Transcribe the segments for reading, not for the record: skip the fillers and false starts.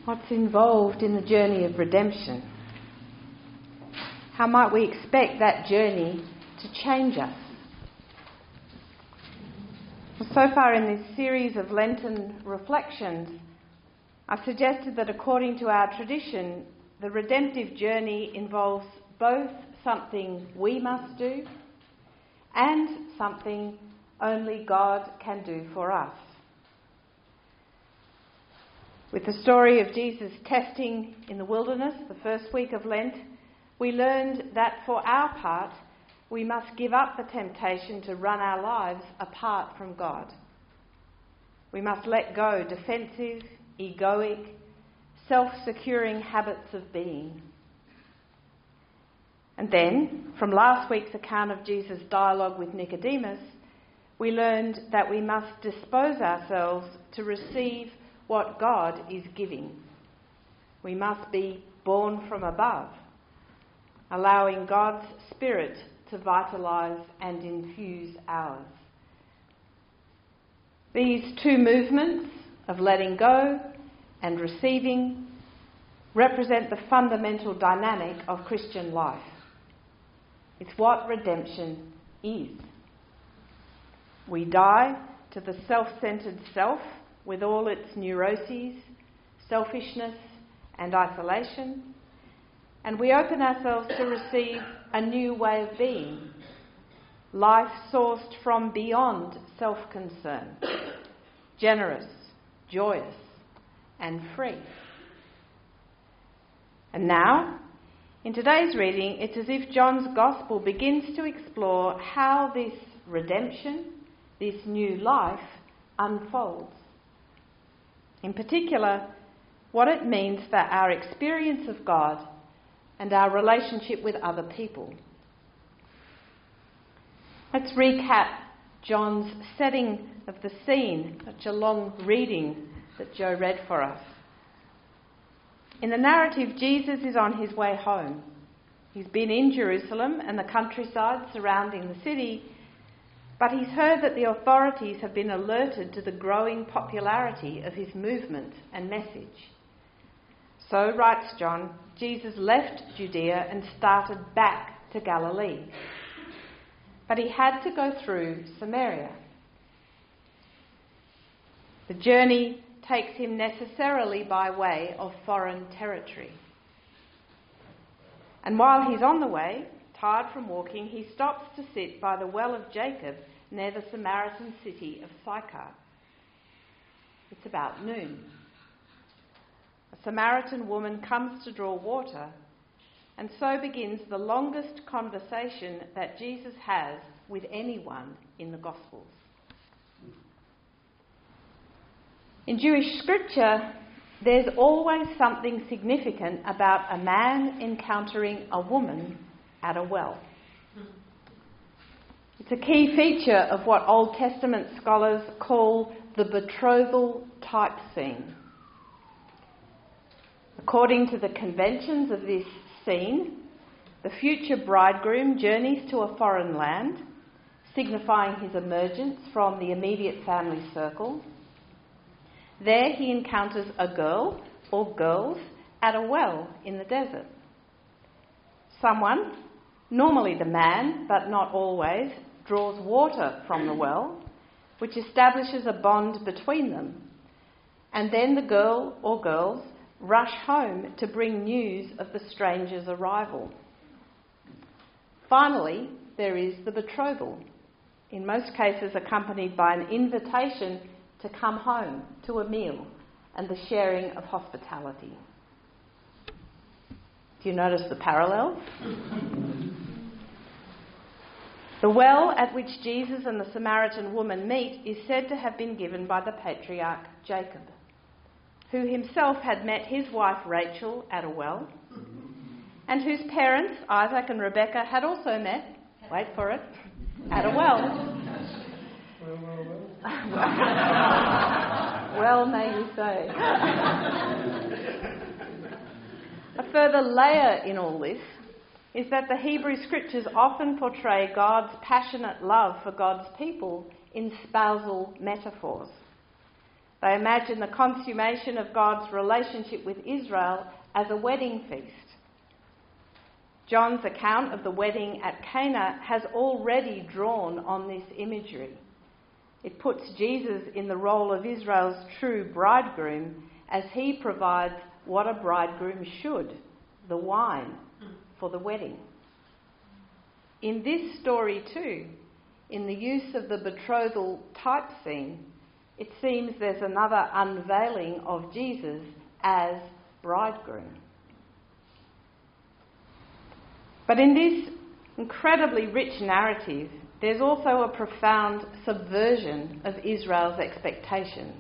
What's involved in the journey of redemption? How might we expect that journey to change us? Well, so far in this series of Lenten reflections, I've suggested that according to our tradition, the redemptive journey involves both something we must do and something only God can do for us. With the story of Jesus' testing in the wilderness, the first week of Lent, we learned that for our part, we must give up the temptation to run our lives apart from God. We must let go defensive, egoic, self-securing habits of being. And then, from last week's account of Jesus' dialogue with Nicodemus, we learned that we must dispose ourselves to receive what God is giving. We must be born from above, allowing God's Spirit to vitalise and infuse ours. These two movements of letting go and receiving represent the fundamental dynamic of Christian life. It's what redemption is. We die to the self-centred self with all its neuroses, selfishness and isolation, and we open ourselves to receive a new way of being, life sourced from beyond self-concern, generous, joyous and free. And now, in today's reading, it's as if John's Gospel begins to explore how this redemption, this new life, unfolds. In particular, what it means for our experience of God and our relationship with other people. Let's recap John's setting of the scene, such a long reading that Joe read for us. In the narrative, Jesus is on his way home. He's been in Jerusalem and the countryside surrounding the city, but he's heard that the authorities have been alerted to the growing popularity of his movement and message. So, writes John, Jesus left Judea and started back to Galilee. But he had to go through Samaria. The journey takes him necessarily by way of foreign territory. And while he's on the way, tired from walking, he stops to sit by the well of Jacob near the Samaritan city of Sychar. It's about noon. A Samaritan woman comes to draw water, and so begins the longest conversation that Jesus has with anyone in the Gospels. In Jewish scripture, there's always something significant about a man encountering a woman at a well. It's a key feature of what Old Testament scholars call the betrothal type scene. According to the conventions of this scene, the future bridegroom journeys to a foreign land, signifying his emergence from the immediate family circle. There he encounters a girl or girls at a well in the desert. Someone, normally the man, but not always, draws water from the well, which establishes a bond between them. And then the girl or girls rush home to bring news of the stranger's arrival. Finally, there is the betrothal, in most cases accompanied by an invitation to come home to a meal and the sharing of hospitality. Do you notice the parallels? The well at which Jesus and the Samaritan woman meet is said to have been given by the patriarch Jacob, who himself had met his wife Rachel at a well, and whose parents, Isaac and Rebekah, had also met, wait for it, at a well. Well, may you say. A further layer in all this is that the Hebrew Scriptures often portray God's passionate love for God's people in spousal metaphors. They imagine the consummation of God's relationship with Israel as a wedding feast. John's account of the wedding at Cana has already drawn on this imagery. It puts Jesus in the role of Israel's true bridegroom as he provides what a bridegroom should, the wine for the wedding. In this story too, in the use of the betrothal type scene, it seems there's another unveiling of Jesus as bridegroom. But in this incredibly rich narrative, there's also a profound subversion of Israel's expectations.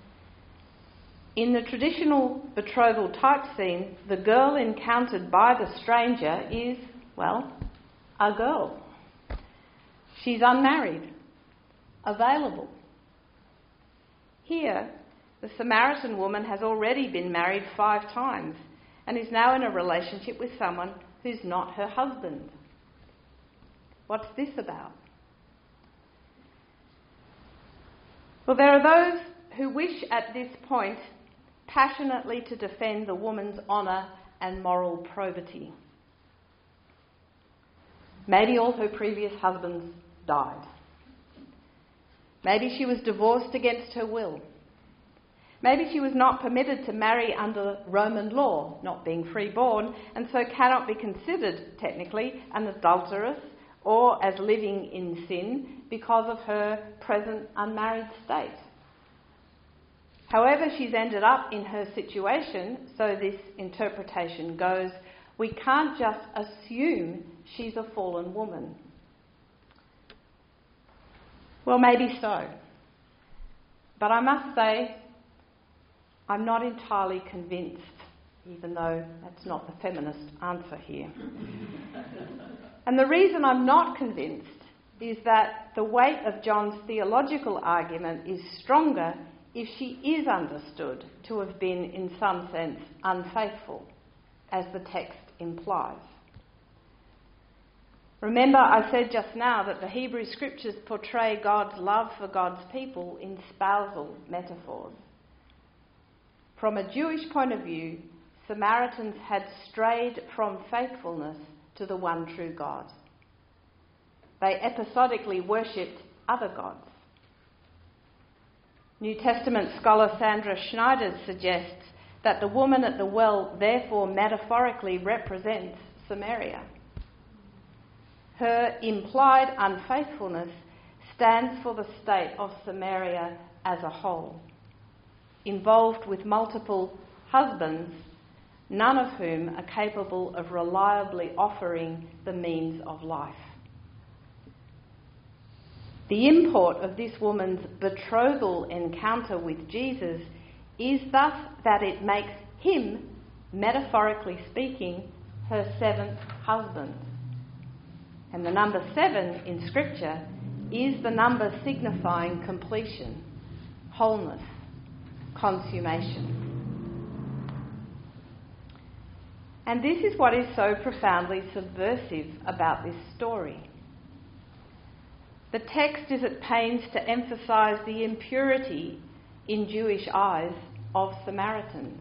In the traditional betrothal type scene, the girl encountered by the stranger is, well, a girl. She's unmarried, available. Here, the Samaritan woman has already been married 5 times and is now in a relationship with someone who's not her husband. What's this about? Well, there are those who wish at this point passionately to defend the woman's honour and moral probity. Maybe all her previous husbands died. Maybe she was divorced against her will. Maybe she was not permitted to marry under Roman law, not being freeborn, and so cannot be considered technically an adulteress or as living in sin because of her present unmarried state. However she's ended up in her situation, so this interpretation goes, we can't just assume she's a fallen woman. Well, maybe so. But I must say, I'm not entirely convinced, even though that's not the feminist answer here. And the reason I'm not convinced is that the weight of John's theological argument is stronger if she is understood to have been, in some sense, unfaithful, as the text implies. Remember, I said just now that the Hebrew Scriptures portray God's love for God's people in spousal metaphors. From a Jewish point of view, Samaritans had strayed from faithfulness to the one true God. They episodically worshipped other gods. New Testament scholar Sandra Schneider suggests that the woman at the well therefore metaphorically represents Samaria. Her implied unfaithfulness stands for the state of Samaria as a whole, involved with multiple husbands, none of whom are capable of reliably offering the means of life. The import of this woman's betrothal encounter with Jesus is thus that it makes him, metaphorically speaking, her 7th husband. And the number 7 in Scripture is the number signifying completion, wholeness, consummation. And this is what is so profoundly subversive about this story. The text is at pains to emphasise the impurity in Jewish eyes of Samaritans.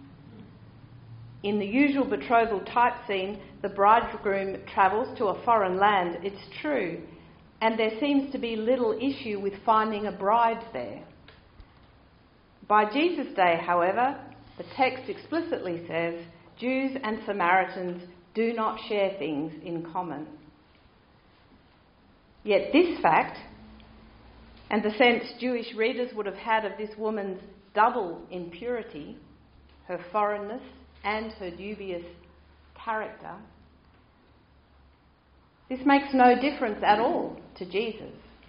In the usual betrothal type scene, the bridegroom travels to a foreign land, it's true, and there seems to be little issue with finding a bride there. By Jesus' day, however, the text explicitly says Jews and Samaritans do not share things in common. Yet this fact, and the sense Jewish readers would have had of this woman's double impurity, her foreignness and her dubious character, this makes no difference at all to Jesus.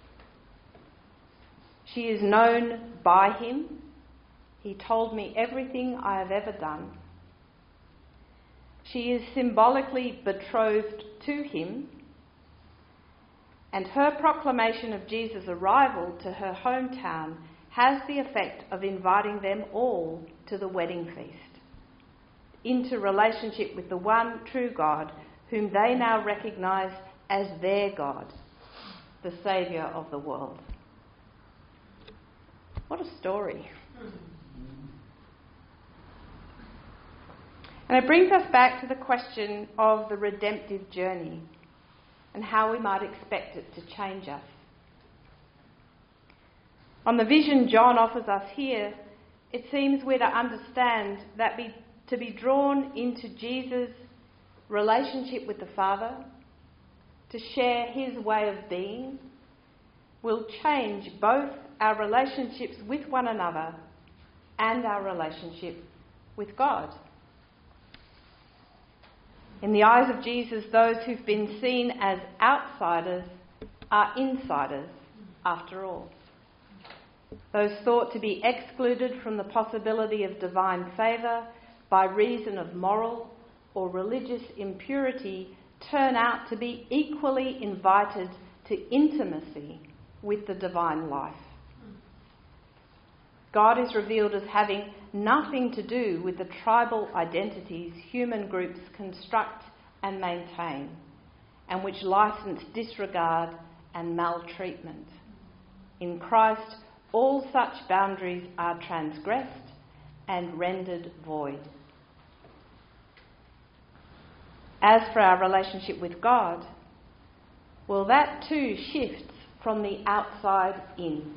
She is known by him. He told me everything I have ever done. She is symbolically betrothed to him, and her proclamation of Jesus' arrival to her hometown has the effect of inviting them all to the wedding feast, into relationship with the one true God whom they now recognise as their God, the Saviour of the world. What a story. And it brings us back to the question of the redemptive journey and how we might expect it to change us. On the vision John offers us here, it seems we're to understand that to be drawn into Jesus' relationship with the Father, to share his way of being, will change both our relationships with one another and our relationship with God. In the eyes of Jesus, those who've been seen as outsiders are insiders after all. Those thought to be excluded from the possibility of divine favour by reason of moral or religious impurity turn out to be equally invited to intimacy with the divine life. God is revealed as having nothing to do with the tribal identities human groups construct and maintain, and which license disregard and maltreatment. In Christ, all such boundaries are transgressed and rendered void. As for our relationship with God, well, that too shifts from the outside in.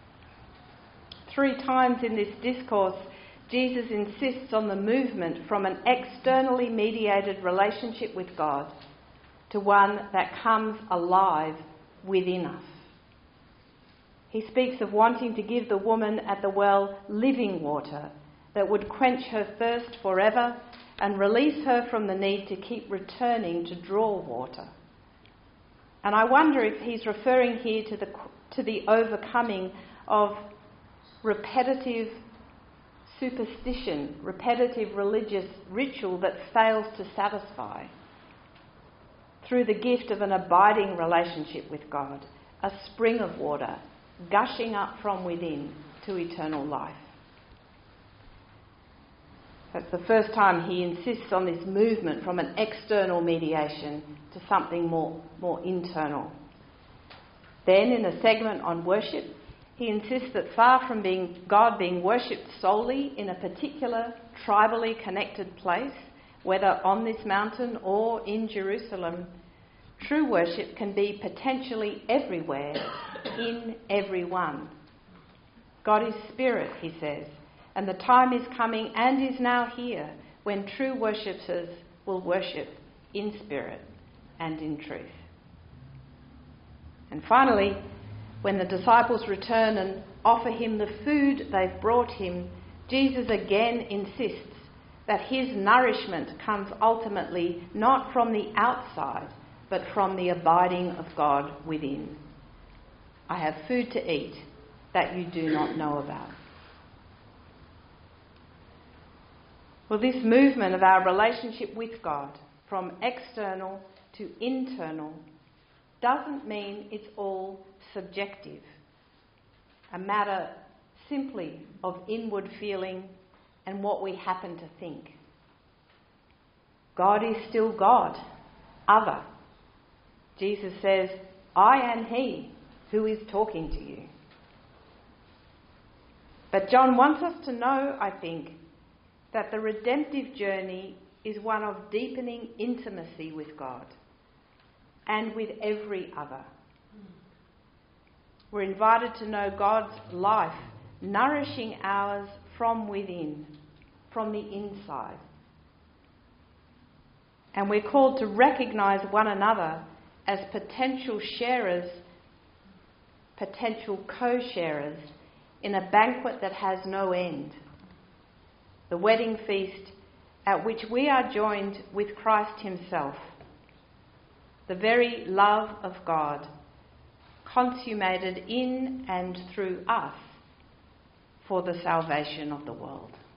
3 times in this discourse, Jesus insists on the movement from an externally mediated relationship with God to one that comes alive within us. He speaks of wanting to give the woman at the well living water that would quench her thirst forever and release her from the need to keep returning to draw water. And I wonder if he's referring here to the overcoming of repetitive superstition, repetitive religious ritual that fails to satisfy, through the gift of an abiding relationship with God, a spring of water gushing up from within to eternal life. That's the first time he insists on this movement from an external mediation to something more internal. Then, in a segment on worship, he insists that far from God being worshipped solely in a particular tribally connected place, whether on this mountain or in Jerusalem, true worship can be potentially everywhere, in everyone. God is spirit, he says, and the time is coming and is now here when true worshippers will worship in spirit and in truth. And finally, when the disciples return and offer him the food they've brought him, Jesus again insists that his nourishment comes ultimately not from the outside, but from the abiding of God within. I have food to eat that you do not know about. Well, this movement of our relationship with God from external to internal doesn't mean it's all subjective, a matter simply of inward feeling and what we happen to think. God is still God, other. Jesus says, I am he who is talking to you. But John wants us to know, I think, that the redemptive journey is one of deepening intimacy with God and with every other. We're invited to know God's life, nourishing ours from within, from the inside. And we're called to recognise one another as potential sharers, potential co-sharers in a banquet that has no end. The wedding feast at which we are joined with Christ himself, the very love of God, consummated in and through us for the salvation of the world.